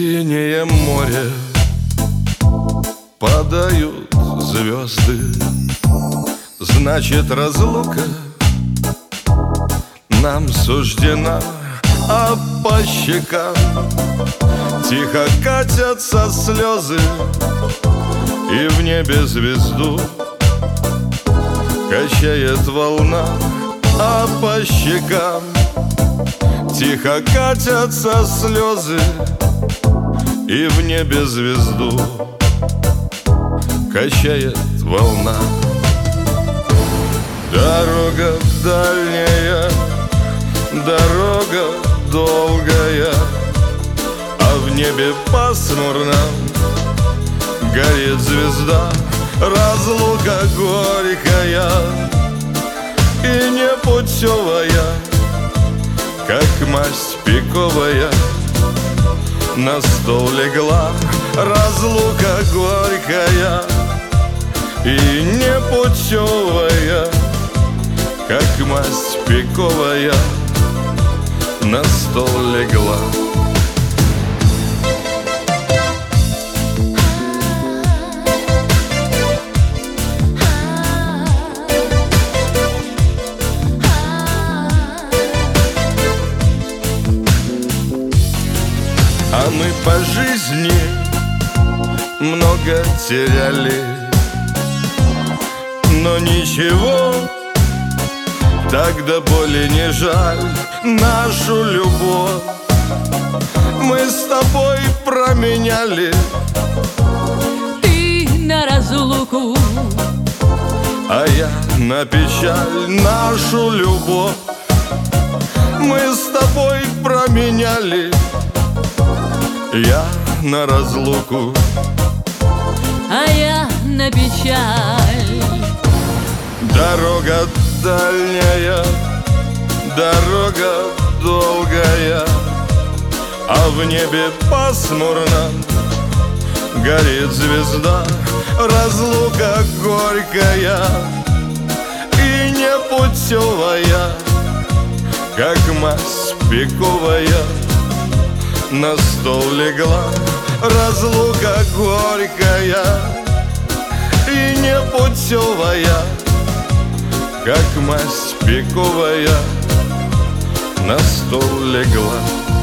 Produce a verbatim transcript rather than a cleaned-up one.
синее море падают звезды, значит, разлука нам суждена, а по щекам тихо катятся слезы, и в небе звезду качает волна, а по щекам тихо катятся слезы, и в небе звезду качает волна. Дорога дальняя, дорога долгая, а в небе пасмурно горит звезда. Разлука горькая и непутевая, как масть пиковая, на стол легла. Разлука горькая и непутевая, как масть пиковая, на стол легла. А мы по жизни много теряли, но ничего, так до боли не жаль. Нашу любовь мы с тобой променяли. Ты на разлуку, а я на печаль. Нашу любовь мы с тобой променяли. Я на разлуку, а я на печаль. Дорога дальняя, дорога долгая, а в небе пасмурно горит звезда. Разлука горькая и непутевая, как масть пиковая, на стол легла. Разлука горькая и непутевая, как масть пиковая, на стол легла.